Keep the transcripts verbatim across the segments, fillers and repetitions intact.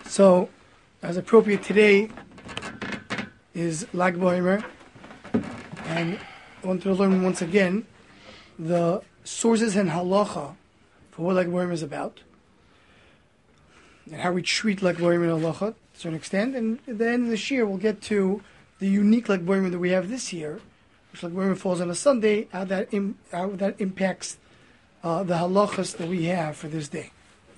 So, as appropriate today is Lag BaOmer, and I want to learn once again the sources and halacha for what Lag BaOmer is about, and how we treat Lag BaOmer and halacha to a certain extent, and then this year we'll get to the unique Lag BaOmer that we have this year, which Lag BaOmer falls on a Sunday, how that Im- how that impacts uh, the halachas that we have for this day.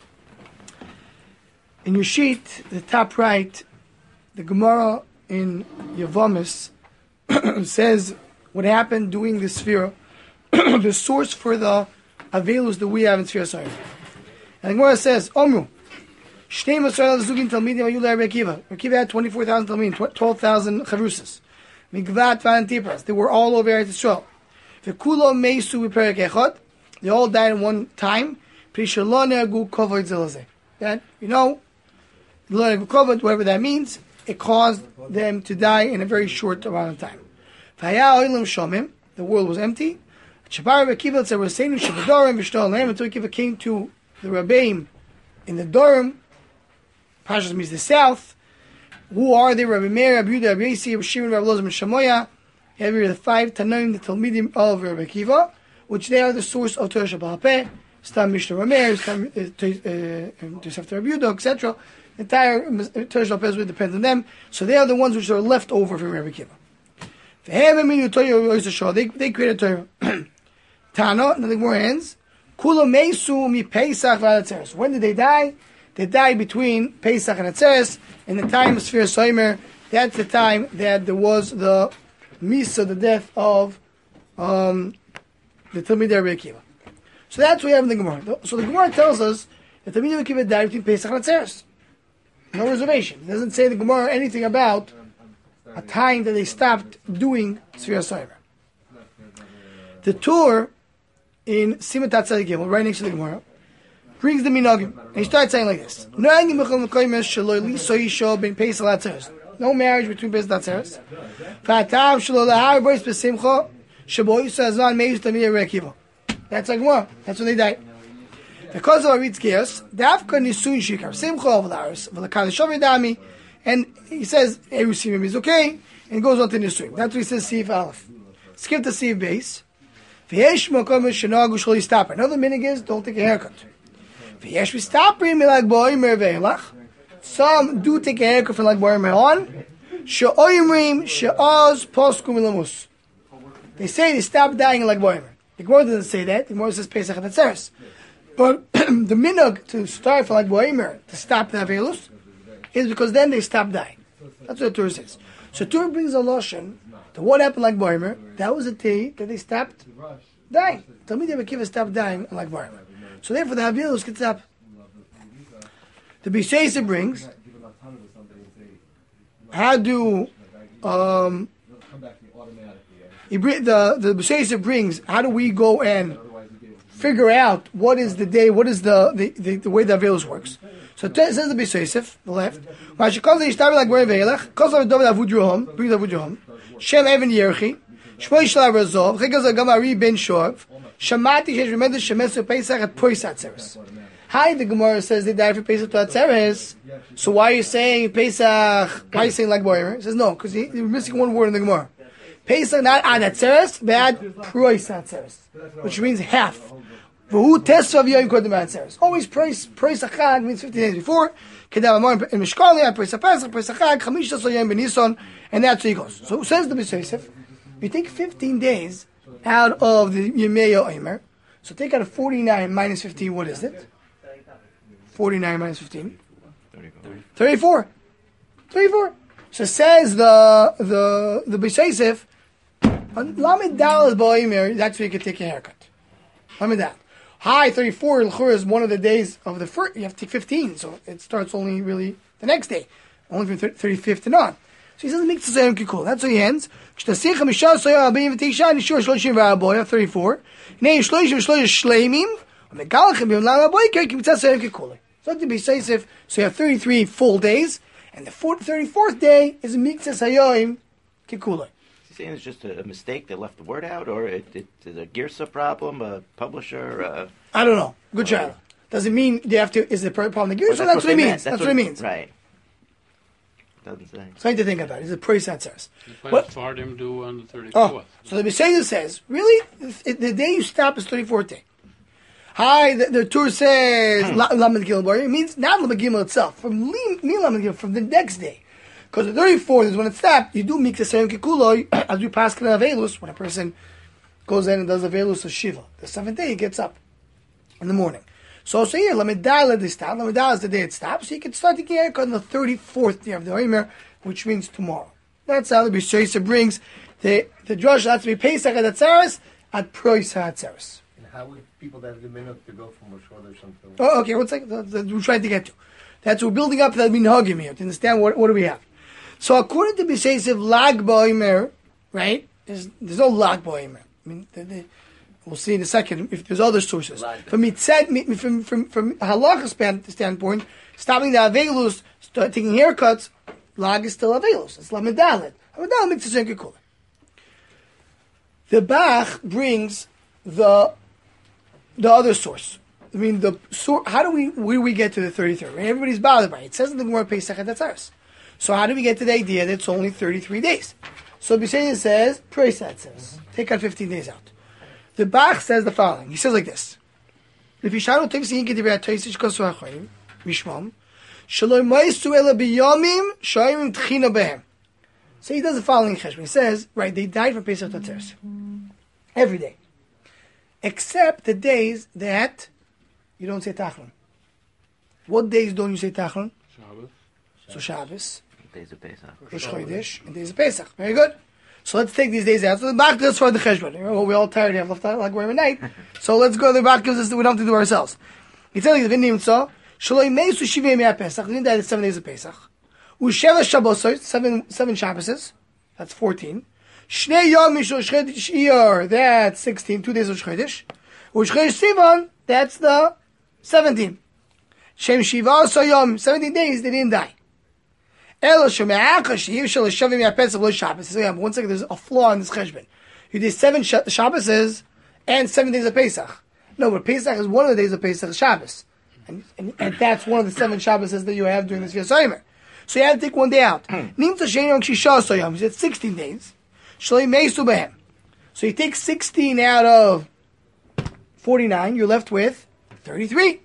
In your sheet, the top right, the Gemara in Yavamis says what happened during the Sfira, the source for the Avelus that we have in Sfira Soyer. And the Gemara says, Omru, Shnei Masrael Zugin Talmidim Ayula Rekiva. Rekiva had twenty-four thousand Talmidim, twelve thousand Chavrusas. Migvat Van Tipras. They were all over Eretz Yisrael. V'kulo Meisu V'perek Echad. They all died in one time. Prishalone Agu Kovod Zelazeh. That, you know, whatever that means, it caused them to die in a very short amount of time. The world was empty. Until Akiva came to the Rabbeim in the Dorim. Pashas means the south. Who are they? Rabbi Meir, Rabbi Yehuda, Rabbi Yossi, Rabbi Shimon, Rabbi Elazar, and Shamoya. Every the five Tanaim, the Talmidim of Rabbi Akiva, which they are the source of Torah Shabbat Peh, Stam Mishnah Rameir, Stam Tosefta Rabbi Yehuda, et cetera. The entire Torah Shabbat Peh depends on them, so they are the ones which are left over from Rabbi Akiva. They they created Torah. Tana, nothing more ends. Kula Meisu mi Pesach v'Atzeres. When did they die? They died between Pesach and Atzeres. In the time of Sfira Soyer, that's the time that there was the Misa, the death of um, the Talmidei Rabbi Akiva. So that's what we have in the Gemara. So the Gemara tells us that Talmidei Rabbi Akiva died between Pesach and Atzeres. No reservation. It doesn't say the Gemara anything about a time that they stopped doing Sfira Soyer. The Tur in Siman Tzadik Gimel, right next to the Gemara, brings the minagim, and he starts saying like this: No marriage between Pesach and Atzeres. That's like Gemara. That's when they died. Because of Aritz Geas, Dafka Nisun Shikar Simcha V'Laris V'Lakadishav Yedami, and he says Erusim is okay, and he goes on to Nisun. That's what he says. Sif Aleph. Skip the Sif base. V'yesh Mokom Shenagu Shol Yistapar. Another minig is don't take a haircut. V'yesh V'Staprim Lag BaOmer Ve'elach. Some do take a haircut from Lag BaOmer on. She'oyimrim she'oz poskum ilamus. They say they stop dying in Lag BaOmer. The Gemara doesn't say that. The Gemara says Pesach and Atzeres. But the minhag to start for Lag BaOmer to stop the Avelus is because then they stop dying. That's what the Torah says. So Torah brings a lotion to what happened Lag BaOmer. That was the day that they stopped dying. Talmidei Rabbi Akiva stopped dying in Lag BaOmer. So therefore the Avelus gets up. The Beisesa brings, how do um, he bring, the the Beisesa brings, how do we go and figure out what is the day, what is the the, the, the way the Avelus works? So it says the Beisesa, the left. Brings the Avud Shem Evan Yerchi, Shmoy Shalav Razov, Chigaz Gamari Ben Shorv, Shamati Shesh Remember Shemesu Pesach at Pesach Atzeres. Hi, the Gemara says they died for Pesach to Atzeres. So why are you saying Pesach? Why are you saying Lag BaOmer? He says no, because you're missing one word in the Gemara. Pesach not ad Atzeres, but ad Pesach Atzeres, which means half. V'hu Tesvav Yom Kodem Atzeres. Always Pesach Chag means fifteen days before. Kedav Amar in Mishkali ad Pesach Pesach Pesach Chag Chamish Tasol Yom B'Nisan, and that's how he goes. So who says the Beisesa? You take fifteen days out of the Yemei Omer, so take out of forty-nine minus fifteen, what is it? forty-nine minus fifteen? thirty-four. thirty-four. So says the the the Beisesa, Lamed Dal is BaOmer, that's where you can take a haircut. Lamed Dal. High thirty-four, L'chur is one of the days of the first, you have to take fifteen, so it starts only really the next day, only from thirty-fifth and on. So he says, make the Sayam Kikul. That's how he ends. thirty-four. So to be safe, so you have thirty-three full days, and the thirty-fourth day is a Mikzas Hayoim Kikul. Is he saying it's just a, a mistake, they left the word out, or it, it, it's a Girsa problem, a publisher? Uh, I don't know. Good job. Does it mean they have to, is the problem the Girsa? That's, that's what it means. That's, that's what, what it means. Right. Doesn't say. Something to think about. It's a Prois Atzeres. What does Fardim do on the thirty-fourth? Oh, so the Beseder says, really? The, the day you stop is thirty-fourth day. Hi, the, the tour says Lamed Gimel. It means not Lamed Gimel itself. From Lamed Gimel, from the next day. Because the thirty-fourth is when it stopped. You do Miksa Serem Kikuloi, as we pass in Avelus, when a person goes in and does Avelus of Shiva. The seventh day, he gets up in the morning. So also here, Lamed Daled they stop. Lamed Daled is the day it stops. So you can start taking haircut on the thirty-fourth day of the Omer, which means tomorrow. That's how the B'Sheisa brings the the drush has to be Pesach at Atzeres at Prois HaAtzeres. And how would people that have the minute to go from Rosh Chodesh or something? Oh, okay, one second. That's what we're trying to get to. That's what we're building up that minhagim here to understand what what do we have. So according to B'Sheisa, Lag Ba'omer, right? There's there's no Lag Ba'omer. I mean, the, the, we'll see in a second if there's other sources. From mitzed, from from from halacha standpoint, stopping the avelus, start taking haircuts, lag is still avelus. It's lamed daled. Lamed daled makes a kula. The Bach brings the the other source. I mean, the source. How do we where do we get to the thirty-third? Right? Everybody's bothered by it. It says in the Gemara Pesach Atzeres. So how do we get to the idea that it's only thirty-three days? So B'Sheisa says, Prois says, take out fifteen days out. The Bach says the following. He says like this: If Yishanu takes the Yinkid Rebbe Toisish Kosu Hachoyim Mishmam Shalom Ma'asu Ela B'Yomim Shayim Tchina Behem. So he does the following cheshbon. He says, right, they died from Pesach Atzeres every day, except the days that you don't say Tachlon. What days don't you say Tachlon? Shabbos. So Shabbos, Days of Pesach. Rosh Chodesh, and days of Pesach. Very good. So let's take these days out. So the Bach does for the cheshbon. Well, we're all tired here. Left out like we're every night. So let's go. The Bach gives us that we don't have to do ourselves. He tells you the Vindim Tzo. Shaloi Meisu Shivei Mea Pesach. They died seven days of Pesach. Usheva Shabbosos. Seven seven Shabboses. That's fourteen. Shnei Yom Mishul Chodesh Iyar. That's sixteen. Two days of Chodesh. Ushchodesh Sivan. That's the seventeen. Shem Shiva Yom. Seventeen days they didn't die. So yeah, one second, there's a flaw in this cheshbon. You did seven sh- Shabbos and seven days of Pesach. No, but Pesach is one of the days of Pesach, Shabbos. And, and, and that's one of the seven Shabbos that you have during this year. So you have to take one day out. He said sixteen days. So you take sixteen out of forty-nine, you're left with thirty-three.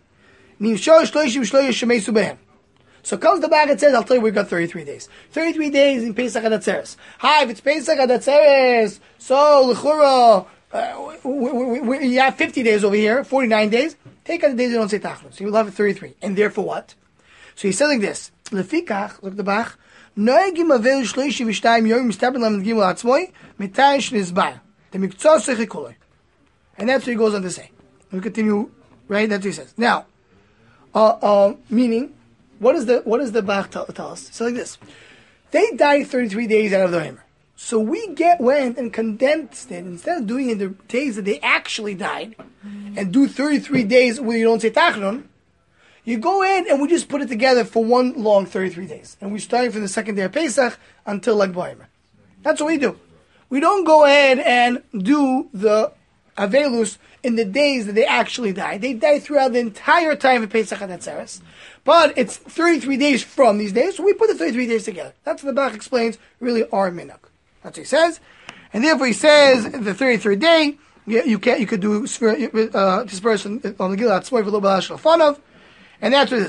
So comes the back and says, I'll tell you we've got thirty-three days. thirty-three days in Pesach Atzeres. Hi, if it's Pesach Atzeres, so L'chura, uh, we, we, we, you have fifty days over here, forty-nine days. Take out the days you don't say Tachlon. So you'll have thirty-three. And therefore what? So he says like this. Lefikach, look at the back. Noegim avel shleishi v'shtayim yom mistaben lam gimel atzmoi mitayin shnizbar. The miktzah sechikuloi. And that's what he goes on to say. We continue, right? That's what he says. Now, uh, uh, meaning, What is the what does the Bach tell, tell us? So like this, they died thirty-three days out of the Omer. So we get went and condensed it instead of doing it the days that they actually died, and do thirty-three days where you don't say Tachlon. You go in and we just put it together for one long thirty-three days, and we starting from the second day of Pesach until Lag BaOmer. That's what we do. We don't go ahead and do the Avelus in the days that they actually died. They died throughout the entire time of Pesach Atzeres. But it's thirty-three days from these days, so we put the thirty-three days together. That's what the Bach explains, really our minhag. That's what he says. And therefore he says, the thirty-third day, you, you can't, you could do, uh, disperse on the Gilat Tzmoy for Lo Balash Lafanov. And that's what it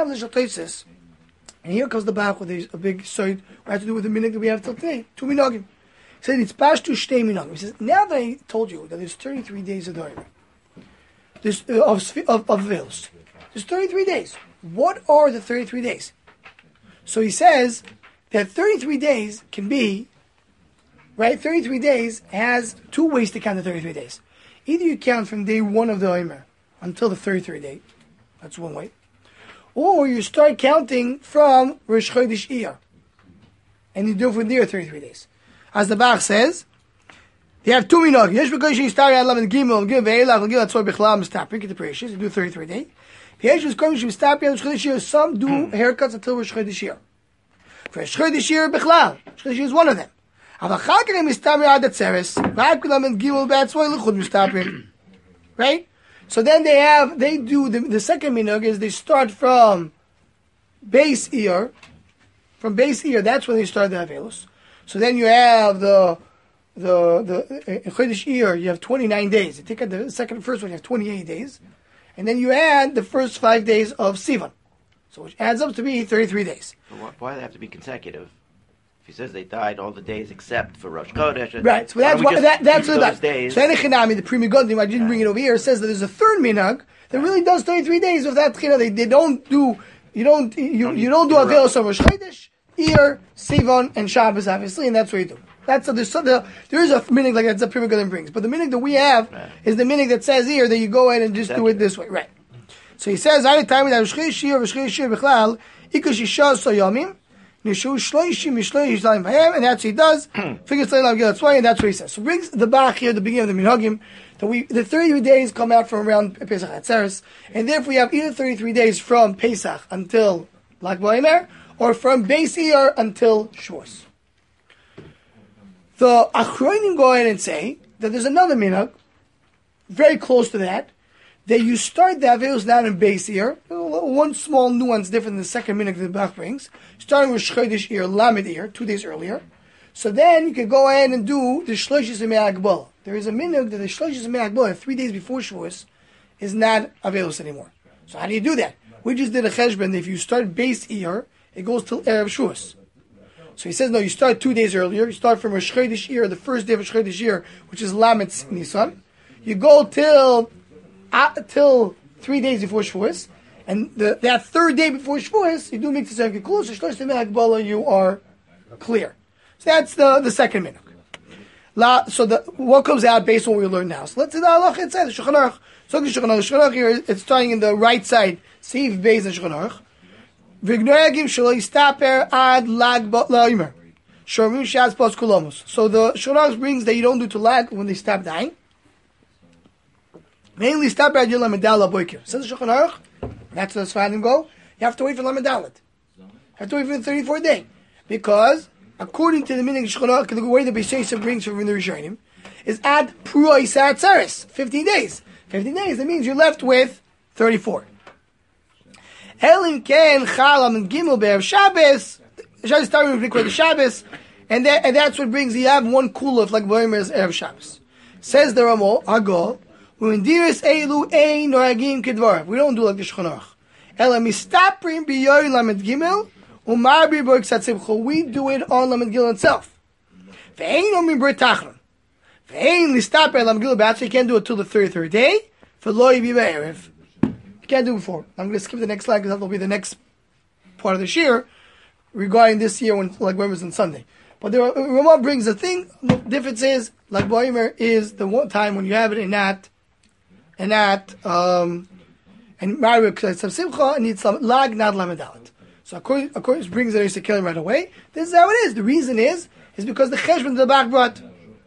is. And here comes the Bach with a, a big side, what has to do with the minhag that we have till today. Two minhagim. He said, it's Pashtu Shtei minhagim. He says, now that I told you that there's thirty-three days of Dorim, there's, uh, of, of, of Vils, there's thirty-three days. What are the thirty-three days? So he says that thirty-three days can be, right, thirty-three days has two ways to count the thirty-three days. Either you count from day one of the Omer until the thirty-third day. That's one way. Or you start counting from Rosh Chodesh Iyar. And you do it from there thirty-three days. As the Bach says, they have two minhag. Yesh b'kosh you start at eleven gimel, gimel ve'elach, gimel atzor b'chlam, mistaprik, get the precious, you do thirty-three days. Some do haircuts until Rosh Chodesh Iyar. For Rosh Chodesh Iyar b'chlal, Rosh Chodesh Iyar is one of them. Right? So then they have, they do, the, the second minhag is they start from base Iyar, from base year, that's when they start the Avelus. So then you have the the the in Chodesh year, you have twenty-nine days. You take out the second, first one, you have twenty-eight days, and then you add the first five days of Sivan, so which adds up to be thirty-three days. But why, why do they have to be consecutive? If he says they died all the days except for Rosh Chodesh, Right. So that's why what that, that's what those that. days? So Enechinami, the Pri Megadim, I didn't bring it over here, says that there's a third minhag that really does thirty-three days of that. You know, they they don't do you don't you Don't you don't do do it Avelos of Rosh Chodesh, Iyar, Sivan, and Shabbos, obviously, and that's what you do. That's a, there's some, there is a minhag like that that Pri Megadim brings, but the minhag that we have Right. is the minhag that says here that you go ahead and just do it this way, right? So he says, "I time with Rosh Chodesh Iyar, Rosh Chodesh Iyar Bichlal, Ikush Yishah Soyamim." And that's what he does. Figures that's why, and that's what he says. So brings the Bach here, the beginning of the Minhagim, that we the thirty-three days come out from around Pesach Atzeres, and therefore we have either thirty-three days from Pesach until Lag BaOmer, or from Beis Iyar until Shavuos. The Achronim go ahead and say that there's another Minhag, very close to that, that you start the Avelos down in Beis Iyar, one small nuance different than the second minhag that the Bach brings, starting with Chodesh Iyar, Lamed Iyar, two days earlier. So then you can go ahead and do the Shloshis Yemei Hagbala. There is a minhag that the Shloshis Yemei Hagbala, three days before Shavuos, is not Avelos anymore. So how do you do that? We just did a cheshbon. If you start Beis Iyar, it goes till Erev Shavuos. So he says, no, you start two days earlier. You start from Rosh Chodesh Iyar, the first day of Rosh Chodesh Iyar, which is Lamed Nisan. You go till Uh, till three days before Shavuos, and the, that third day before Shavuos, you do make the second close. You are clear. So that's the the second minhag. La. So the what comes out based on what we learn now. So let's say the halacha inside the Shulchan Aruch. So the Shulchan Aruch, Shulchan Aruch here, it's starting in the right side. Seif Beis and Shulchan Aruch. V'gnogim shelo yistaper ad lag ba'omer. Shomrim shas pas kulamos. So the Shulchan Aruch brings that you don't do to lag when they stop dying. Mainly stop at your Lamedala Boikir. Says the Shulchan Aruch, that's the Sfadim go, you have to wait for Lamedalit. You have to wait for the thirty-fourth day. Because, according to the meaning of Shulchan Aruch, the way the Beis brings from the Rishonim, is add Pruoi Sa'atzeres, fifteen days. fifteen days, that means you're left with thirty-four. Elim Ken Chalam and Gimel Be'er Shabbos, Shabbos starting with the Shabbos, and, that, and that's what brings, you have one kulaf like Boimer's Erev Shabbos. Says the Ramo, Agol, we don't do like the Shulchan Aruch. We do it on Lamed Gil itself. You can't do it till the thirty-third day. You can't do it before. I'm going to skip the next slide because that will be the next part of the shir regarding this year when like when it was on Sunday. But the Ramah brings a thing. The difference is like Boimer is the one time when you have it in that. And that, um, and Mari because some simcha needs some lag, not lamedalit. So according, according to brings the Yisrael right away. This is how it is. The reason is is because the cheshbon the Bach brought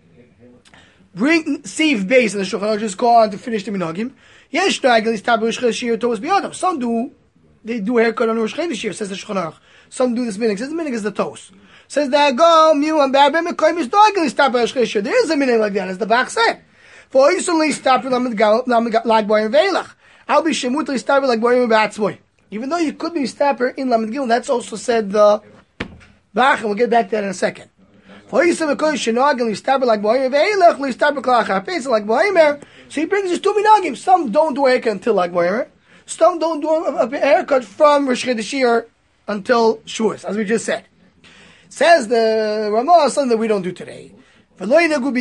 bring Seif Beis and the Shulchan Aruch just go on to finish the minhagim. Yes, some do they do a haircut on Rosh Chodesh, says the Shulchan Aruch. Some do this minhag. Says the minhag is the toast. Says that go mu and barbem mekoyim is dogly stop Rosh Chodesh. There is a minhag like that, as the Bach said. For instantly stop with lag boy and veilach. I'll be shemutli stop like boy and batzboy. Even though you could be stopper in Lamed Gil, that's also said the Bach, and we'll get back to that in a second. For instantly shenagel stop like boy and veilach, li stop klach like boy. So he brings his two minhagim. Some don't do a haircut until like boy. Some don't do a, a haircut from Rosh Chodesh Iyar until Shavuos, as we just said. Says the Ramah, something that we don't do today. Some people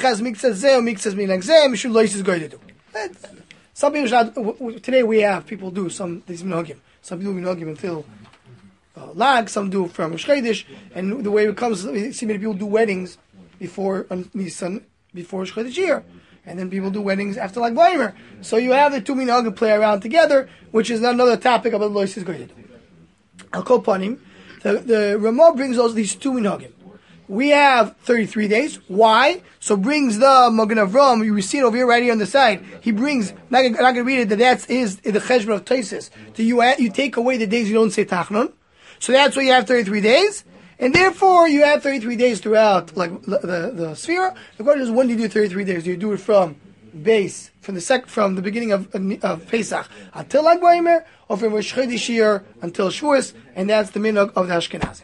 should, today we have people do some these minhagim. Some people do minhagim until uh, lag. Some do from Rosh Chodesh, and the way it comes, we see many people do weddings before um, Nisan, before Rosh Chodesh Iyar, and then people do weddings after lag b'omer. So you have the two minhagim play around together, which is another topic about Lois is going to do. I'll call upon him. The the Ramah brings us these two minhagim. We have thirty-three days. Why? So brings the Magen Avram. You see it over here, right here on the side. He brings. Not, not going to read it. That that's is the cheshbon of Taisis. So you you take away the days you don't say Tachnon. So that's why you have thirty-three days, and therefore you have thirty-three days throughout, like the the, the sphere. The question is, when do you do thirty-three days? Do you do it from base from the sec from the beginning of of Pesach until Lag BaOmer, or from Rosh Chodesh Iyar until Shavuos? And that's the minhag of the Ashkenazim.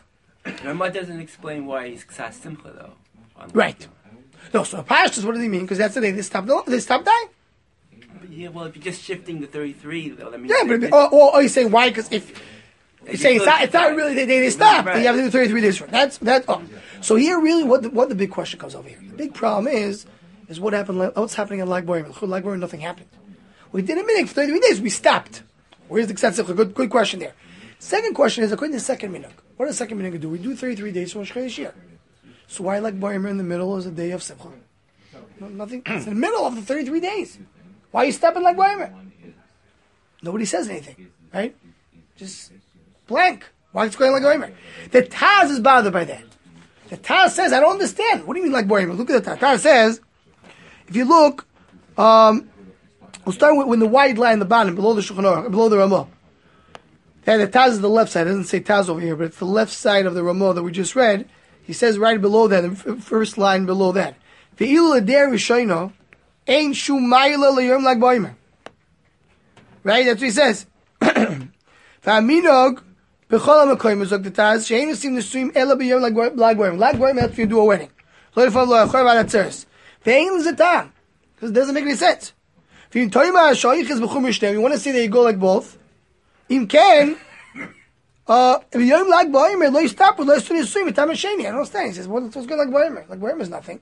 Rama doesn't explain why he's Ksas Simcha, though. on the- Right. No, so Pashtus, what do they mean? Because that's the day they stop, they stop dying. But yeah, well, if you're just shifting the thirty-three, though, that means... Yeah, but that- or, or, or you say why? Because if you're If saying you it's not, close it's not the really the time. day they stop, Right. then you have to do thirty-three days for it. That's that. Oh. So here, really, what the, what the big question comes over here? The big problem is is what happened. What's happening in Lag Boim? Lag Boim, nothing happened. We did a minute for thirty-three days. We stopped. Where's the Ksat? Good, good question there. Second question is according to the second minhag. What does the second minhag do? We do thirty-three days for Rosh Chodesh year. So why Lag Boim in the middle is a day of Simcha? No, nothing. It's in the middle of the thirty-three days. Why are you stopping Lag Boim? Nobody says anything, right? Just blank. Why is it going like Boimer? The Taz is bothered by that. The Taz says, I don't understand. What do you mean like Boimer? Look at the Taz. Taz says, if you look, um, we'll start with, with the white line in the bottom, below the Shulchan Aruch, below the Ramah. Yeah, the Taz is the left side. It doesn't say Taz over here, but it's the left side of the Ramah that we just read. He says right below that, the f- first line below that. Ve'ilu l'der rishayno, ein shu ma'ila l'yom like Boimer. Right? That's what he says. V'aminog, b'chol ha'makoyim, zog the Taz, she'ein usim n'suim ela b'yom like Boimer. Like Boimer, that's when you do a wedding. Lo yifam lo yachor v'ad atzeres. Ve'ein l'zetam. Because it doesn't make any sense. V'im toyima ha'shoyich is b'chum rishtem. You want to say that you go like both? Im ken, uh, b'yom like Boimer, lo yistap, lo yistun yisuim, v'tam ha'sheni. I don't understand. He says, what's good like Boimer? Like Boimer is nothing.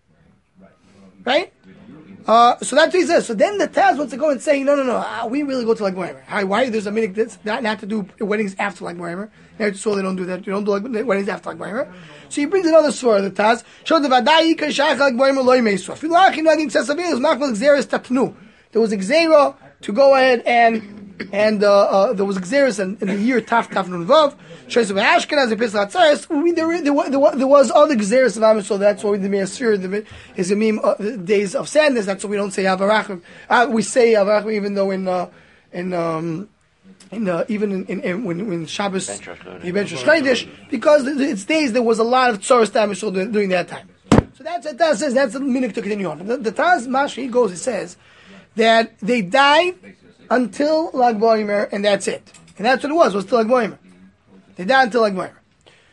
Right? Uh, so that's what he says. So then the Taz wants to go and say, no, no, no, uh, we really go to Lag Boimer. Why? Why? There's a minute that's not, not to do weddings after Lag Boimer. Now, so they don't do that. You don't do like, weddings after Lag Boimer. So he brings another sword, the Taz. Show the Vadai Yikar Shach Lag Boimer Loi Meiswa. Filachim Nagim Sesavir is Machmal Xeris Tatnu. There was a Xera to go ahead and and uh, uh, there was Xeris in, in the year Taf Taf Nun Vav. Shows the Ashkenaz and Pesach Atzaris. There, there, there, there was other Xeris of Amish, so that's why the Meir is a meme uh, days of sadness. That's why we don't say Avarachim. Uh, we say Avarachim even though in uh, in um, in uh, even in, in, in when when Shabbos Ben Rosh Chodesh. Ben Rosh Chodesh, because it's days there was a lot of Tzoros Amish during, during that time. So that's it. That says that's the minute to continue on. The, the Taz Mashi goes. It says that they died until Lag Boimer, and that's it. And that's what it was. Was till Lag Boimer. They died until Lag Boimer.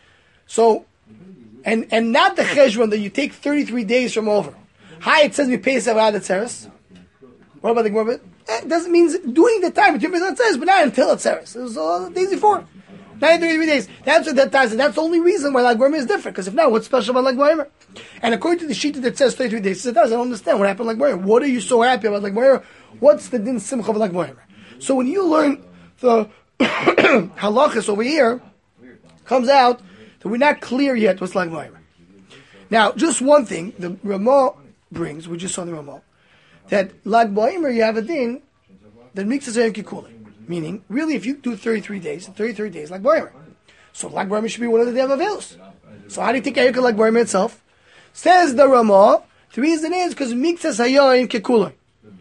So, and and not the cheshbon that you take thirty-three days from over. Hi, it says we pay Savad Atzeres. What about the Gemara? It doesn't mean doing the time between Pesach Atzeres, but not until Atzeres. It was uh, days before. Not thirty-three days. That's what that ties. That's the only reason why Lag Boimer is different. Because if not, what's special about Lag Boimer? And according to the sheet that says thirty-three days, it says, I don't understand what happened Lag Boimer. What are you so happy about Lag Boimer? What's the din simcha of Lag Boimer? So when you learn the halachas over here, comes out that we're not clear yet what's Lag Boimer. Now, just one thing the Ramah brings, we just saw the Ramah, that Lag Boimer you have a din that makes us a kikuli. Meaning, really, if you do thirty-three days, thirty-three days Lag Boimer. So Lag Boimer should be one of the day of Avelos. So how do you think Ayuk Lag Boimer itself? Says the Ramah, the reason is because Miktas Hayoim Kekula.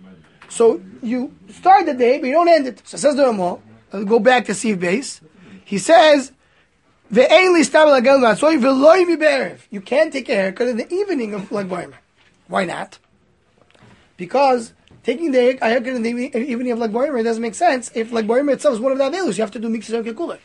So you start the day, but you don't end it. So says the Ramah, I'll go back to Siv base. He says, Ve'ein stam lagel matzoi ve'loi mi be'erev. You can't take a haircut in the evening of Lag Boimer. Why not? Because taking the haircut in the evening of Lag Boimer doesn't make sense. If Lag Boimer itself is one of the Avelus, you have to do Miktas Hayoim Kekula.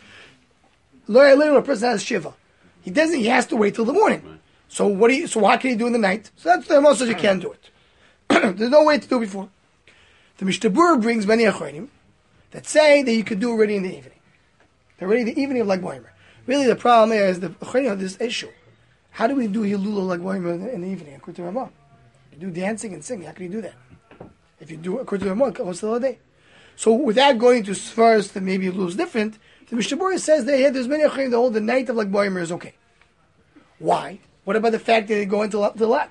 Lo Literally, a person has Shiva. He doesn't, he has to wait till the morning. So what do you, so what can he do in the night? So that's the Ramah says you can't do it. There's no way to do it before. The Mishtabur brings many Achronim that say that you could do it already in the evening. Already the evening of Lag Boimer. Really the problem is the Achronim have this issue. How do we do Hilul Lag Boimer in the evening according to Ramah? You do dancing and singing. How can you do that? If you do according to Ramah, what's the other day? So without going to as far as that maybe Hilul is different, the Mishtabur says that yeah, there's many Achronim that hold the night of Lag Boimer is okay. Why? What about the fact that they go into the Lag?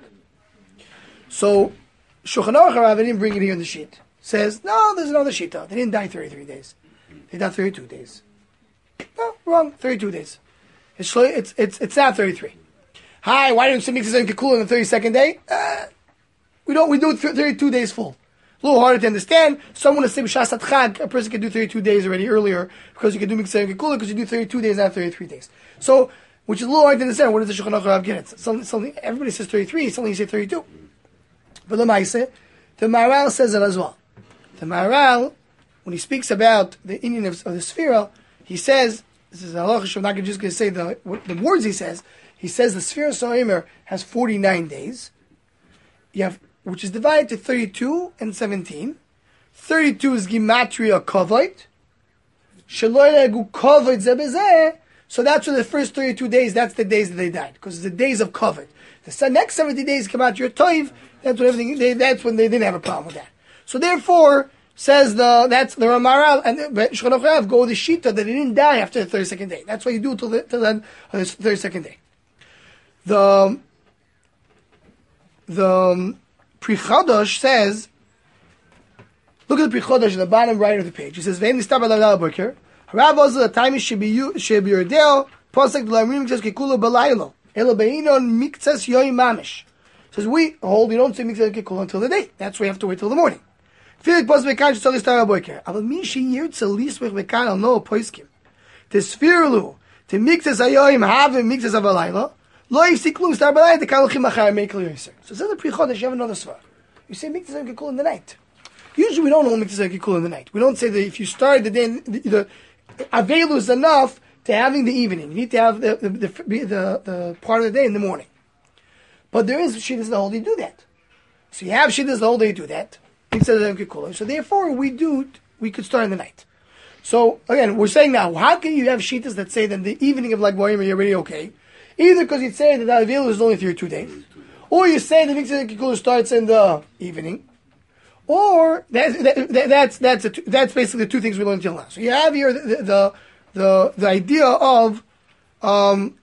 So Shulchan Aruch, I didn't bring it here in the sheet. Says, no, there's another shita. They didn't die thirty-three days. They died thirty-two days. No, wrong. thirty-two days. It's it's it's, it's not thirty-three. Hi, why didn't you make this kikul on the thirty-second day? Uh, we don't. We do thirty-two days full. A little harder to understand. Someone to say b'shas chag, a person can do thirty-two days already earlier because you can do mikzeh kikul because you do thirty-two days, not thirty-three days. So, which is a little hard to understand. What does the Shulchan Aruch get? Something, something. Everybody says thirty-three. Something you say thirty-two. But the Maaseh, the Maharal says it as well. The Maharal, when he speaks about the Indian of, of the Sphira, he says this is halacha. I'm not just going to say the what, the words he says. He says the Sfira Soimer has forty-nine days. You have, which is divided to thirty-two and seventeen. thirty-two is Gematria Kavod. Shaloi Legu Kavod Zebezeh. So that's for the first thirty-two days, that's the days that they died. Because it's the days of Kavod. The next seventy days come out your Toiv, that's when everything, they, that's when they didn't have a problem with that. So therefore, says the, that's the Ramaral, and Shulchan Aruch go with the Shita that they didn't die after the thirty-second day. That's why you do it till the, till the end of the thirty-second day. The, the Pri Chodosh says, look at the Pri Chodosh at the bottom right of the page. He says, Ve'en nistab al boker. Rav also the time is should be your deal. Posek the lamrim says kikula balaylo. Elo beinon mikzas yoy mamish. Says we hold we don't say mikzas kikula until the day. That's why we have to wait till the morning. Filik posek bekan shtzol istar aboker. Aval mi sheyir tzalis bekan al no poiskim. Tesfirlu to mikzas ayoyim have mikzas avalaylo. Lo yisiklu star balay the kalachim achar make clear. So says the Pri Chodosh you have another svar. You say mikzas kikula in the night. Usually we don't hold mikzas kikula in the night. We don't say that if you start the day the, the Avelu is enough to having the evening. You need to have the the, the, the, the part of the day in the morning. But there is Shittas the whole day do that. So you have Shittas the whole day do that. So therefore we do, we could start in the night. So again, we're saying now, how can you have Shittas that say that the evening of Lag Boim you're already okay? Either because you say that the Avelu is only thirty-two days, or you say the Mikzah Kikula starts in the evening, or that's that, that's that's a, that's basically the two things we learned until now. So you have here the the the, the idea of um,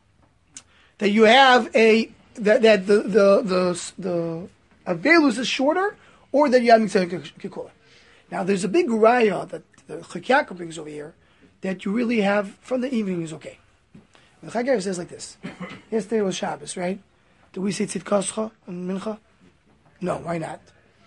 that you have a that, that the the the the Avelus is shorter, or that you have Mikzah Kikula. Now there's a big raya that the Chok Yaakov brings over here that you really have from the evening is okay. The Chok Yaakov says like this: yesterday was Shabbos, right? Do we say Tzidkascha and Mincha? No, why not?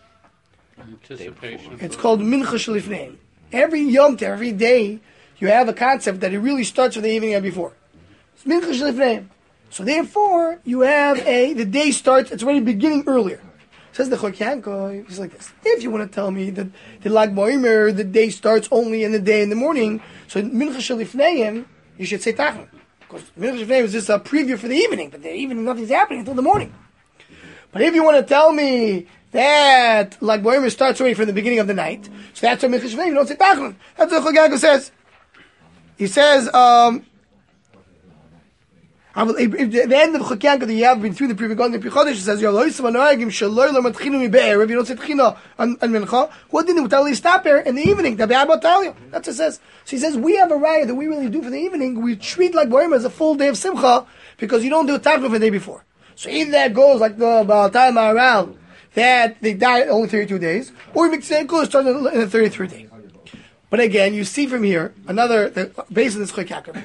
Anticipation. It's called Mincha Shalifneim. Every Yom Tov, every day, you have a concept that it really starts with the evening and before. It's Mincha Shalifneim. So therefore, you have a, the day starts, it's already beginning earlier. Says the Chok Yaakov, it's like this. If you want to tell me that the Lag Boimer, the day starts only in the day in the morning, so Mincha Shalifneim, you should say Tachon. Because Mincha Shalifneim is just a preview for the evening, but the evening, nothing's happening until the morning. But if you want to tell me that like Boimer starts already from the beginning of the night, so that's why Mincha Shalifneim, you don't say Tachon. That's what Chok Yaakov says. He says, um, I will, if, if the end of Chok Yaakov that you have been through the previous Pri Chodosh, it says, you don't say Tchina on Mincha, what did you stop here in the evening? That's what it says. So he says, we have a raya that we really do for the evening. We treat like Boimer as a full day of Simcha, because you don't do a Tachon for the day before. So either that goes like the Baal Time around, that they die only thirty-two days, or Mikzah Kikula starts in the thirty-third day. But again, you see from here, another, the, based on this Chok Yaakov,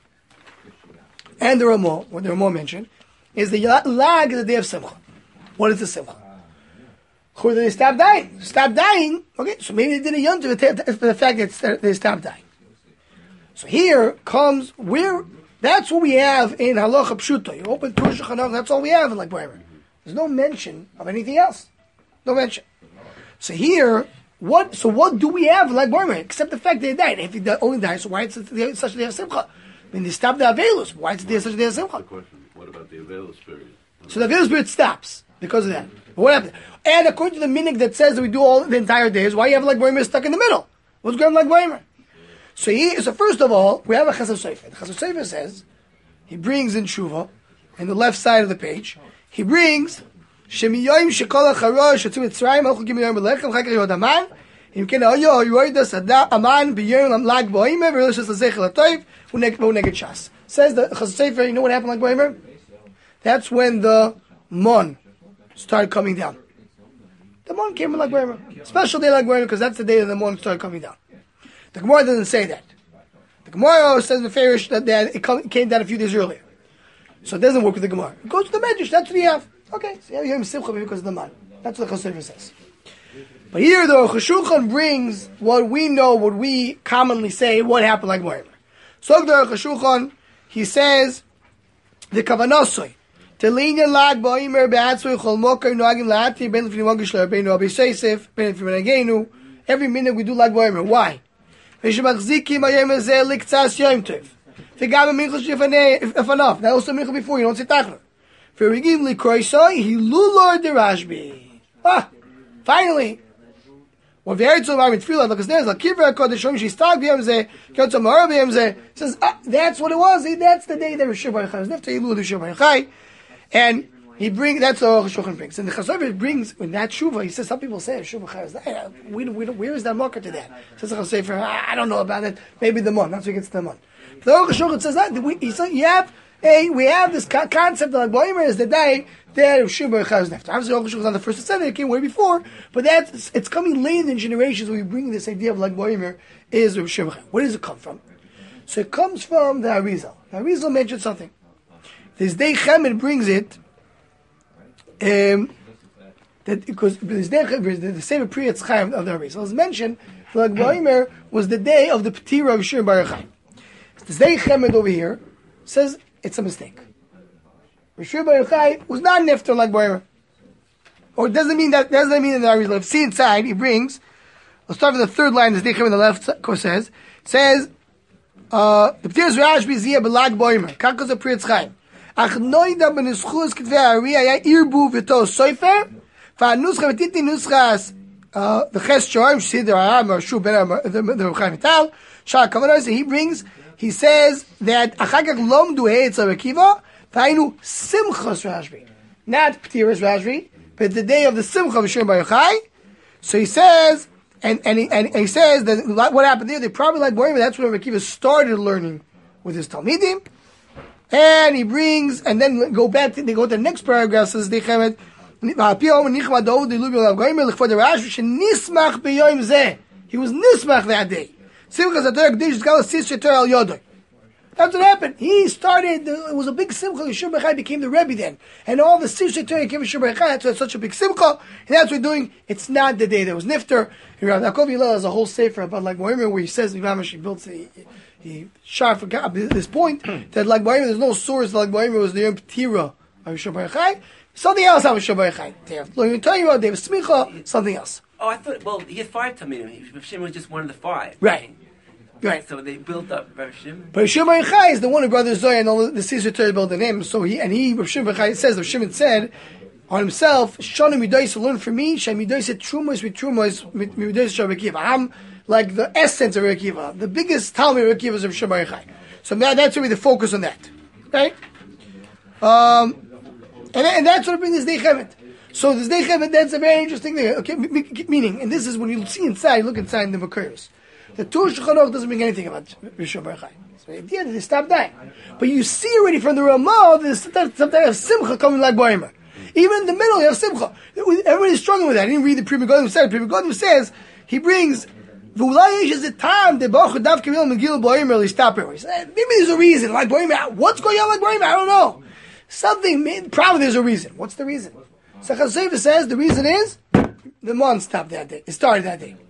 and the Ramah, what the Ramah mentioned, is the lag is the day of Simcha. What is the Simcha? Who they stop dying? Stop dying, okay, so maybe they did a Yom Tov for the fact that they stopped dying. So here comes, where, that's what we have in Halacha Pshuta. You open Purusha Chanach, that's all we have in like Boimer. There's no mention of anything else. No mention. So here, what? So what do we have like Boimer except the fact that they died? If they only died, so why is it such a day of Simcha? I mean, they stopped the Avelus. Why is it such a day of Simcha? What about the Avelus period? So the Avelus period stops because of that. But what happened? And according to the minig that says that we do all the entire days, why you have like Boimer stuck in the middle? What's going on like Boimer? So he, so first of all, we have a Chasam Sofer. The Chasam Sofer says he brings in Shuvah in the left side of the page. He brings Shemiyoyim Shekol Acharosh Shatzum Mitzrayim Alchu Gimiyoyim Belechem Chakar Yod Aman Im Ken Ayo Yoidas Ada Aman Biyoyim Lag Boimer V'Rosh L'Zechel Atoyv U'Neged Shas. Says the Chasam Sofer, you know what happened like Boimer? That's when the Mon started coming down. The Mon came like Boimer. Special day like Boimer because that's the day that the Mon started coming down. The Gemara doesn't say that. The Gemara says in the Farish that, that it, come, it came down a few days earlier. So it doesn't work with the Gemara. It goes to the Medrash. That's what you have. Okay. So you have Simcha because of the man. That's what the Chasam Sofer says. But here the Aruch HaShulchan brings what we know, what we commonly say, what happened like Boimer. So the Aruch HaShulchan, he says, the Kavanosoi, Telinya lag Boimer be'atzoi chol mokar noagim la'ati ben l'fini mogish l'arbeinu abi seisef ben l'fini menagenu. Every minute we do lag Boimer. Why? V'shemachzikim hayom hazeh liktzas yom tov. V'gam mincha shifnei That also mincha before you don't say tachlis. V'rigim likroisoi hilulor derashbi. Ah, finally. When the Eretz Omar with Tefillah, because there's a Kivra Kodesh Yom Shistag B'Yom Zeh, Kyotz Amar B'Yom Zeh. Says ah, that's what it was. That's the day that Rosh Hashanah Nefta Yilu Rosh Hashanah, and he brings. That's what Rosh Hashanah brings. And the Chasover brings in that Shuvah. He says some people say Rosh Hashanah. We we where is that marker to that? Says the Chasover. I don't know about it. Maybe the month. That's what gets the month. The Rosh Hashanah says that we, he said you have a we have this concept that Boimer is the day that Rosh Hashanah is Nefta. Obviously, Rosh Hashanah was on the first of seven. It came way before, but that's it's coming late in generations. When we bring this idea of like Boimer is Rosh Hashanah. Where does it come from? So it comes from the Arizal. The Arizal mentioned something. This day Chemed brings it. Um, that because this day the same Priyat Chaim of the Arizal was mentioned. Like Boimer was the day of the Ptira of Shir Baruch Chaim. This day Chemed over here says it's a mistake. Rishur Bar Yochai was not nifter like Boimer. Or it doesn't mean that doesn't mean that the Arizal. See inside, he brings. Let's start with the third line. This Dechem in the left course says says uh, the Ptiras Rashbi Ziyah Belag Boimer. Kakos a Priyat Chaim. Ach noida ben ischus kitvei Ari aya irbu v'to soifer v'anuscha v'titi nuschas the Ches Shorim Shid the Aram or Shu Ben the the Chaim Vital Shah Kavanos he brings he says that achagak lom du heitz Akiva v'aynu simchas Rashbi not Ptiras Rashbi but the day of the simcha of Shir Bar Yochai. So he says and and he, and he says that what happened there they probably like Boimer. That's when Akiva started learning with his Talmidim. And he brings, and then go back to, they go to the next paragraph, says, he was nismach that day. That's what happened. He started, it was a big simcha, Yeshua Bechai became the Rebbe then. And all the Simcha Torah came to Yeshua Bechai, that's why it's such a big simcha. And that's what we're doing. It's not the day that was Nifter. Rav Yaakov Hillel has a whole sefer about like Boimer where he says, he built the, he sharp forgot this point that like Boimer, there's no source that like Boimer was the Yom Ptira of Yeshua Bechai. Something else of Yeshua Bechai. They have Lo Yom Torah, they have Smicha, something else. Oh, I thought, well, he had five Talmidim. Rav Shimon was just one of the five. Right. Right. So they built up Rav Shimon. But Shimon Bar Yochai is the one who brother Zoya and all the Caesar Torah built in him. So he, and he, Rav Shimon Bar Yochai says, Rav Shimon said on himself, Shana Midois learn from me, Shem Midois Trumos with Trumos, Midois Shabbat Akiva. I'm like the essence of Akiva. The biggest Talmud of Akiva is Rav Shimon Bar Yochai. So now that's really the focus on that. Right? Um, and, and that's what brings this Dei Chevet. So this Dei Chevet, that's a very interesting thing. Okay, meaning, and this is when you see inside, look inside the Makarios. The Tur Shulchan Aruch doesn't bring anything about Rishon Bar Yochai. So the idea that they stop dying. But you see already from the Ramah, there's some type of simcha coming like Boimer. Even in the middle, you have simcha. Everybody's struggling with that. I didn't read the Pri Megadim said. Pri Megadim says, he brings, V'ulai is the time, the Baruch Dav Kivil Megil Boimer, he stop it. He said, maybe there's a reason, like Boimer. What's going on like Boimer? I don't know. Something, probably there's a reason. What's the reason? So Chasefa says, the reason is, the month stopped that day. It started that day.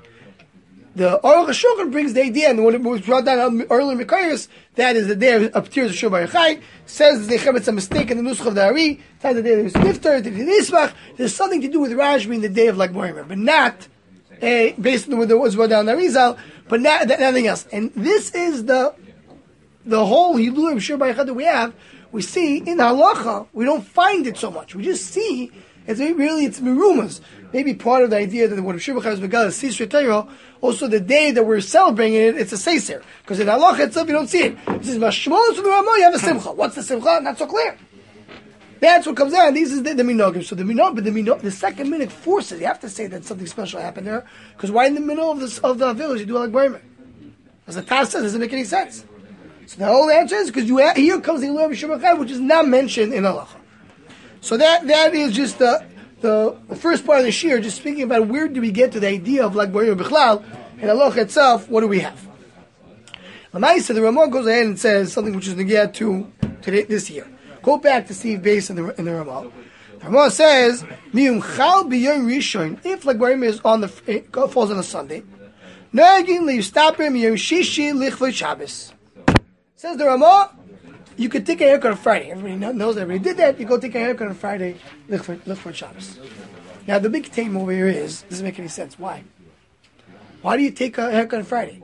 The Aruch HaShulchan brings the idea, and when it was brought down earlier in Mekayos, that is the day of Ptiras of Shir Bar Yochai, says that it's a mistake in the Nusach of the Ari, it's the day there was Nifter, the Nismach, there's something to do with Rashbi in the day of like Boimer, but not uh, based on what was brought down in the Arizal, but not, nothing else. And this is the the whole Hilul of Shir Bar Yochai that we have, we see in Halacha, we don't find it so much, we just see, it's really, it's Merumas. Maybe part of the idea that when Shir Bar Yochai is Megala, Sisra Torah, also the day that we're celebrating it, it's a Seiser. Because in Halacha itself, you don't see it. This is Mashmos of the Ramah, you have a Simcha. What's the Simcha? Not so clear. That's what comes out. These is the, the Minogim. So the Minogim, but the Minogim, the second minute forces, you have to say that something special happened there. Because why in the middle of, this, of the village you do it like Boimer? As the Taz says, it doesn't make any sense. So the whole answer is, because you have, here comes the Ilui of Shir Bar Yochai, which is not mentioned in Halacha. So that that is just the, the, the first part of the Shir, just speaking about where do we get to the idea of like Boimer Bichlal, and Halacha itself, what do we have? Lamaisa, the Ramah goes ahead and says something which is negiyah to today, this year. Go back to see base in the in the Ramah. The Ramah says, "Miyumchal b'yom rishon." If like Boimer is on the falls on a Sunday, nagin liyustapim yom shishi lichvot Shabbos. Says the Ramah, you could take a haircut on Friday. Everybody knows that. Everybody did that. You go take a haircut on Friday, lichvot Shabbos. Now the big theme over here is doesn't make any sense. Why? Why do you take a haircut on Friday?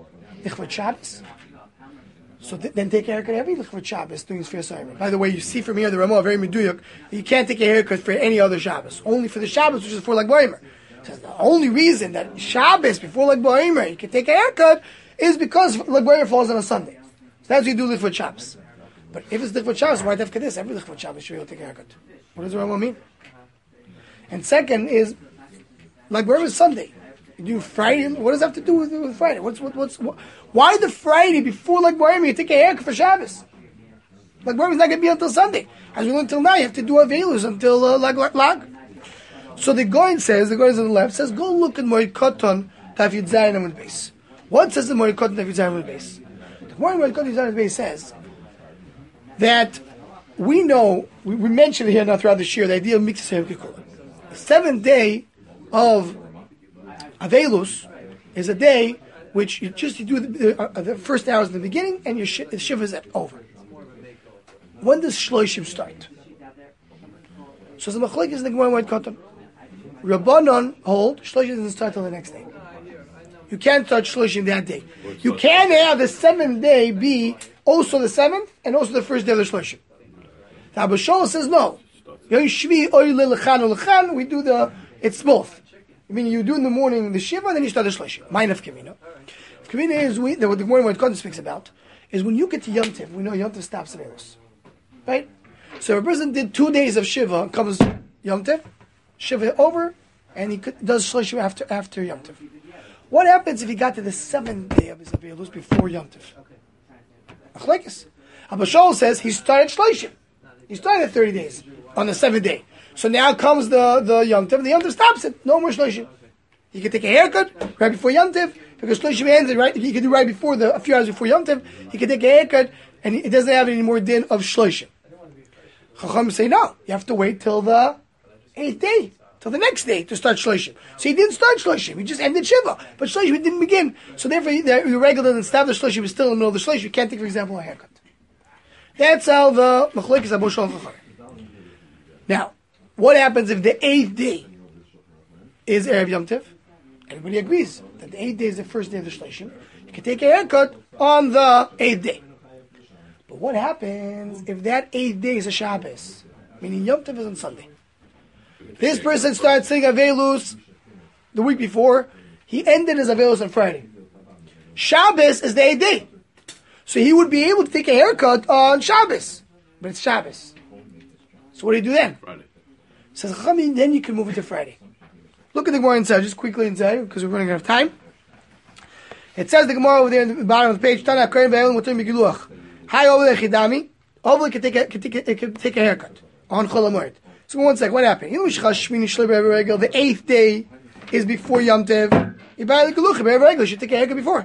Lichvat Shabbos. So th- then take a haircut every Lichvat Shabbos doing Sfir Soimer. By the way, you see from here the Ramah very meduyuk. You can't take a haircut for any other Shabbos, only for the Shabbos which is for Lag Boimer. So the only reason that Shabbos before Lag Boimer you can take a haircut is because Lag Boimer falls on a Sunday. So that's what you do Lichvat Shabbos. But if it's Lichvat Shabbos, why have this? Every Lichvat Shabbos you will take a haircut. What does the Ramah mean? And second is Lag Boimer is Sunday. You do Friday. What does that have to do with, with Friday? What's what, what's what, why the Friday before Lag Boimer you take a haircut for Shabbos? Lag Boimer is not going to be until Sunday. As we learned until now, you have to do Avelus until uh, Lag Lag. So the Goin says, the Goin on the left says, go look at Moed Koton Taf Yud Zayin Amud Beis. What says the Moed Koton Taf Yud Zayin Amud Beis? The Moed Koton Taf Yud Zayin Amud Beis says that we know, we, we mentioned here now throughout this year, the idea of Mitzvah Kikula. The seventh day of Avelus is a day which you just you do the, uh, the first hours in the beginning and your sh- the Shiva is over. When does Shloshim start? So the Machlokes is in the Gemara Moed Koton. Rabbanon hold Shloshim doesn't start till the next day. You can't start Shloshim that day. You can have the seventh day be also the seventh and also the first day of the Shloshim. The Abba Shaul says no. We do the, it's both. I mean, you do in the morning the Shiva, then you start the Shloshim. Mine of Kamina. Kamina is, we, the, what the Gemara Moed Koton speaks about, is when you get to Yom Tov, we know Yom Tov stops Avelus. Right? So a person did two days of Shiva, comes Yom Tov, Shiva over, and he could, does Shloshim after, after Yom Tov. What happens if he got to the seventh day of his Avelus before Yom Tov? Machlokes. Abba Shaul says he started Shloshim. He started at thirty days on the seventh day. So now comes the, the Yom Tov, and the Yom Tov stops it. No more Shloshim. He can take a haircut right before Yom Tov, because Shloshim ends right, he can do right before the, a few hours before Yom Tov, he can take a haircut, and he doesn't have any more din of Shloshim. Chacham say no, you have to wait till the eighth day, till the next day to start Shloshim. So he didn't start Shloshim, he just ended Shiva, but Shloshim didn't begin. So therefore, the, the regular and established Shloshim is still in the middle of the Shloshim. You can't take, for example, a haircut. That's how the Machlokes Abba Shaul and Chacham. Now, what happens if the eighth day is Erev Yom Tov? Everybody agrees that the eighth day is the first day of the Shloshim. You can take a haircut on the eighth day. But what happens if that eighth day is a Shabbos? Meaning Yom Tov is on Sunday. This person started saying Avelus the week before. He ended his Avelus on Friday. Shabbos is the eighth day. So he would be able to take a haircut on Shabbos. But it's Shabbos. So what do you do then? Friday. Says Chachamim, then you can move it to Friday. Look at the Gemara inside, just quickly inside, because we're running out of time. It says the Gemara over there in the bottom of the page, Tana Kohen Be'elim Mutar Migiluach. Hi over there, Chidami. Over can take a can take a, can take a haircut on Chol HaMoed. So one sec, what happened? The eighth day is before Yom Tov. You buy the Geluch, you should take a haircut before.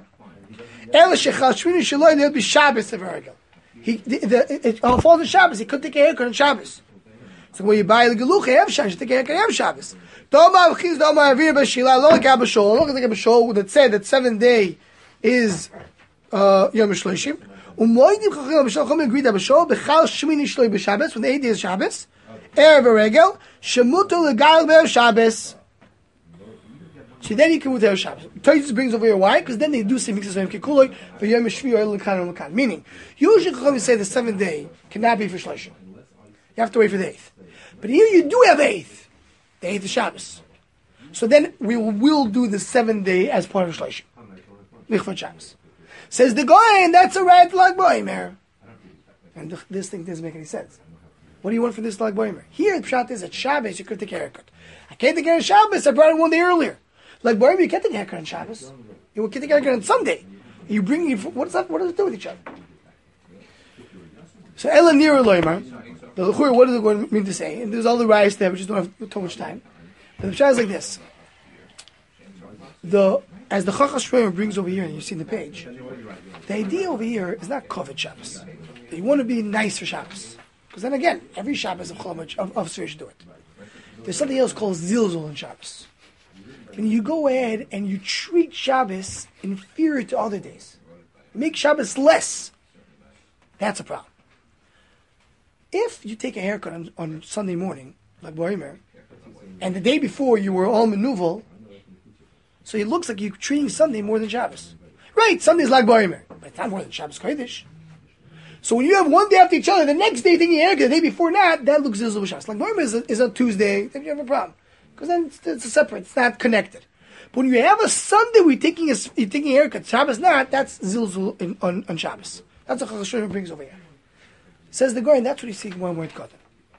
He, the, the, it all falls on Shabbos. He could take a haircut on Shabbos. So when you buy the Geluch, you have Shabbos. You take a haircut, you have Shabbos. Look at the Abba Shaul that said that seventh day is uh, Yom Shloshim. Umoidim Chacham Abba agreed Abba Shaul bechal Shmini Shloi b'Shabbos when the eighth day is Shabbos. Erev Regel Shemuto legal be'er Shabbos. So then you can move to Erev Shabbos. Tosfos brings over here why? Because then they do say mixes of Kikuloi for Yom Shvi or Lekan or Lekan. Meaning, usually Chacham say the seventh day cannot be for Shloshim. You have to wait for the eighth. But here you do have eighth. The eighth is Shabbos. So then we will do the seventh day as part of Shloshim. Lichvat Shabbos. Says the Goyen, that's a right Lag Boimer. And th- this thing doesn't make any sense. What do you want for this Lag Boimer? Here the pshat is at Shabbos you could take a haircut. I can't take a haircut on Shabbos, I brought it one day earlier. Lag Boimer, you can't take a haircut on Shabbos. You can take a haircut on Sunday. You bring you what's that what does it do with each other? So Ela Nira Loimer, the Lechur, what does it going mean to say? And there's all the riots there, we just don't have too much time. But the pshat is like this. The As the Chachas Shlomo brings over here, and you see in the page, the idea over here is not Kovet Shabbos. You want to be nice for Shabbos. Because then again, every Shabbos of Chol of, of should do it. There's something else called Zilzul in Shabbos. When you go ahead and you treat Shabbos inferior to other days. You make Shabbos less. That's a problem. If you take a haircut on, on Sunday morning, like Boimer, and the day before you were all manuval, so it looks like you're treating Sunday more than Shabbos. Right, Sunday's Lag B'Omer, but it's not more than Shabbos Kodesh. So when you have one day after each other, the next day taking your haircut, the day before that, that looks Zilzul B'Shabbos. Lag B'Omer is a, is a Tuesday, then you have a problem. Because then it's, it's a separate, it's not connected. But when you have a Sunday where you're taking a, you're taking a haircut, Shabbos not, that's Zilzul in, on, on Shabbos. That's what Chachashon brings over here. Says the Gemara, and that's what you see Gemara Moed Katan.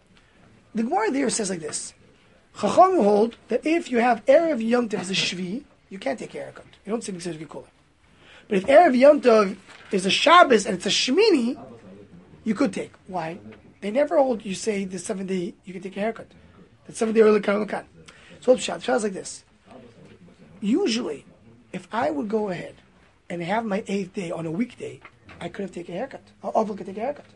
The Gemara there says like this. Chacham hold that if you have Erev Yom Tov as a Shvi, you can't take a haircut. You don't say Mitzvah Gekula. But if Erev Yom Tov is a Shabbos and it's a Shemini, you could take. Why? They never hold you say the seventh day you can take a haircut. The seventh day early kan kan. So it's Pshat. Pshat is like this. Usually, if I would go ahead and have my eighth day on a weekday, I could have taken a haircut. Ovul could take a haircut.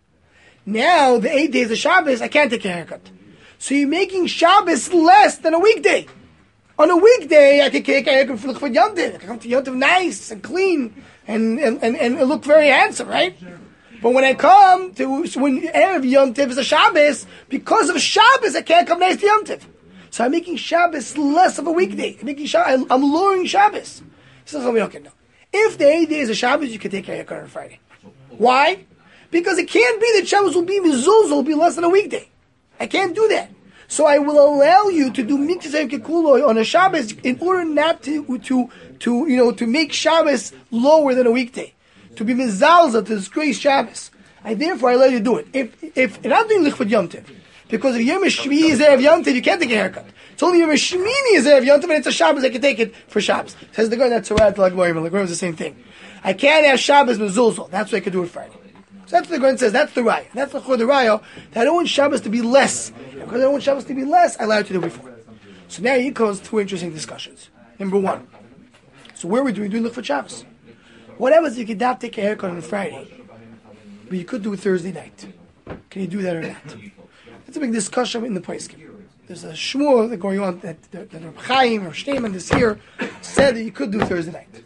Now, the eight days of Shabbos, I can't take a haircut. So you're making Shabbos less than a weekday. On a weekday, I can take a haircut for the Yom Tov. I can come to Yom Tov nice and clean and, and, and, and look very handsome, right? But when I come to, so when Erev Yom Tov is a Shabbos, because of Shabbos, I can't come nice to Yom Tov. So I'm making Shabbos less of a weekday. I'm making Shabbos, I'm lowering Shabbos. So okay, no. If the eight days of Shabbos, you can take a haircut on Friday. Why? Because it can't be that Shabbos will be mezuzah, will be less than a weekday. I can't do that. So I will allow you to do mikzeh kekuloi on a Shabbos in order not to, to, to, you know, to make Shabbos lower than a weekday. To be mezalza, to disgrace Shabbos. I therefore I allow you to do it. If, if, and I'm doing lichvud Yom Tov. Because if Yom Shvi is Erev Yom Tov, you can't take a haircut. It's only Yom Shmini is Erev Yom Tov, and it's a Shabbos, I can take it for Shabbos. Says the guy, that's a rat like Goyim. Like Goyim is the same thing. I can't have Shabbos mezuzah. That's what I can do it Friday. So that's what the Goyim says. That's the raya. That's the Chod Raya. That I don't want Shabbos to be less. Because I don't want Shabbos to be less, I allow you to do before. So now here comes two interesting discussions. Number one. So where are we doing? We're doing look for Shabbos. What happens if you could not take a haircut on Friday, but you could do it Thursday night? Can you do that or not? It's a big discussion in the Poskim. There's a shmur that going on that that Reb Chaim or Shteiman this year said that you could do Thursday night.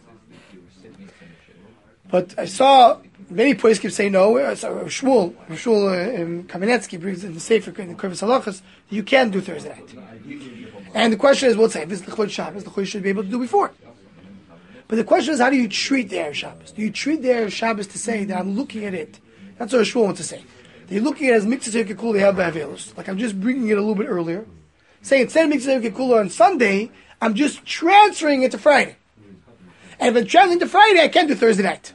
But I saw many Poskim say no. I saw Shmuel, Shmuel um, Kamenetsky brings in the Sefer in the Kurvas Halachas that you can do Thursday night. And the question is, what's well, if it's the Chod Shabbos, the Chod should be able to do before. But the question is, how do you treat the Erev Shabbos? Do you treat the Erev Shabbos to say that I'm looking at it? That's what Shmuel wants to say. They're looking at it as Mikzeh Kekula they have by Avelus. Like I'm just bringing it a little bit earlier. Saying instead of Mikzeh Kekula on Sunday, I'm just transferring it to Friday. And if I'm transferring to Friday, I can't do Thursday night.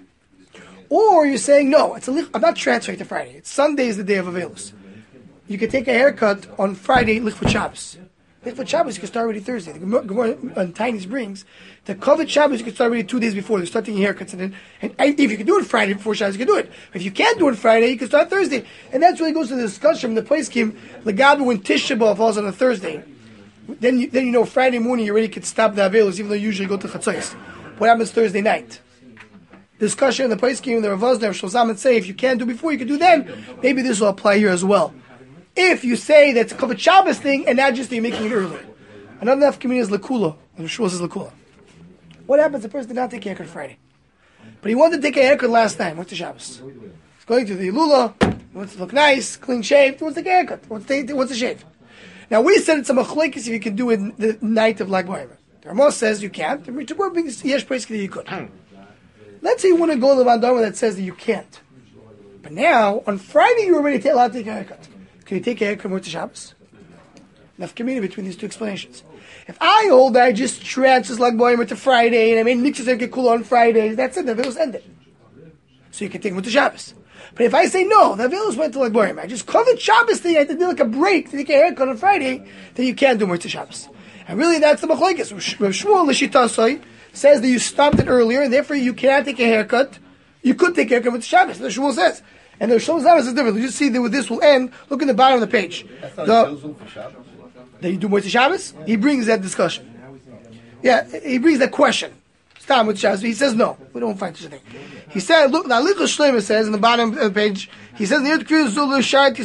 Or you're saying, no, it's a, I'm not transferring to Friday. It's Sunday is the day of Avelus. You can take a haircut on Friday, Lichvot Shabbos. Lichvot Shabbos, you can start already Thursday. The Gemara on Tainis brings, the Kovet Shabbos, you can start already two days before. They start taking haircuts. And, then, and if you can do it Friday before Shabbos, you can do it. If you can't do it Friday, you can start Thursday. And that's really goes to the discussion from the Poskim, Legabe, when Tisha B'Av falls on a Thursday. Then you, then you know Friday morning you already could stop the Avelus, even though you usually go to Chatzos. What happens Thursday night? Discussion in the Poskim, the Ravazner, Shlozaman say, if you can't do before, you can do then. Maybe this will apply here as well. If you say that's a Kovet Shabbos thing, and not just that you're making it early. Another enough community is Lakula. And Shmuel says Lakula. What happens if the person did not take a haircut Friday? But he wanted to take a haircut last time. What's the Shabbos? He's going to the Ilula. He wants to look nice, clean shaved. He wants to take a haircut. He wants to, he wants to shave. Now we said it's a machlekes if you can do it the night of Lag B'Omer. The Ramos says you can't. The Ritchur brings Yesh Preis that you could. Let's say you want to go to the Vandama that says that you can't. But now, on Friday you're already allowed to take a haircut. Can you take a haircut with the Shabbos? Enough community between these two explanations. If I hold that I just transfer Lag B'Omer to Friday and I made mixes and get cool on Fridays, that's it. The Avelus ended. So you can take it with the Shabbos. But if I say no, the Avelus went to Lag B'Omer, I just covered Shabbos thing, I had to do like a break to take a haircut on Friday, then you can't do more to Shabbos. And really that's the machlekes. Shmuel L'Shitasoi says that you stopped it earlier and therefore you cannot take a haircut. You could take a haircut with the Shabbos. That's what Shmuel says. And the Shlomo Zalman is different. You see that with this will end. Look in the bottom of the page. That's not the, a for Shabbos. That you do Motzei Shabbos? He brings that discussion. Yeah, he brings that question. Stop with Shabbos. He says no. We don't find such a thing. He said, look, now Lichus Shlomo says in the bottom of the page, he says, you can't do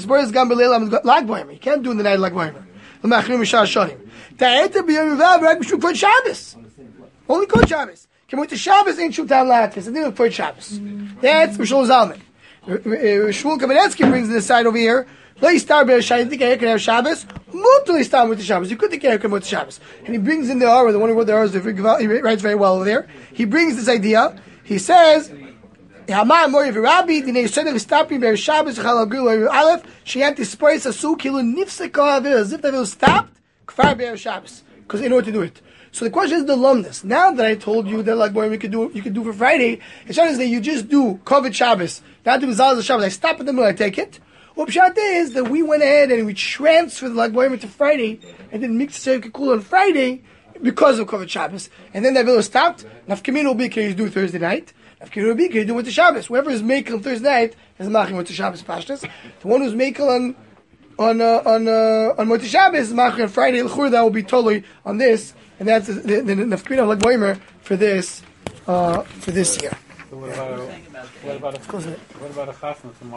it in the night of Lag B'Omer. Only Kod Shabbos. Can we to Shabbos ain't Shul Tam Lahatis. I didn't put Shabbos. That's Shlomo Zalman. Shmuel Kamenetsky brings this side over here. Lo yistar be'er shayim. Think I can have Shabbos. Mutuli stam with the Shabbos. You could take care of with the Shabbos. And he brings in the Ara, the one who wrote the Ara, he writes very well over there. He brings this idea. He says, "Hamar Mori v'Rabbi dinei Yisrael v'Stapim be'er Shabbos v'Chal Agul Aleph she'anti spois asu kilu nifseka avir as if they will stopped kfar be'er Shabbos because in order to do it." So the question is the lumnus. Now that I told you that like boy we could do you could do for Friday, it's not that you just do covered Shabbos, not do Zalaz Shabbos. I stop at the middle, I take it. What Pshat is that we went ahead and we transferred the Lag Boimer to Friday and then mixed the Kikul on Friday because of Kovet Shabbos. And then that Villa stopped. Nafkamin will be can you do Thursday night. Nafkamin will be can you do with the Shabbos. Whoever is making on Thursday night is making with the Shabbos Pashtas. The one who's making on on uh, on uh, on Moti Shabbos is making on Friday. L'chur that will be totally on this, and that's the, the, the Nafkamin of Lag Boimer for this uh, for this year. So what about a, what about a, what about a chasna tomorrow?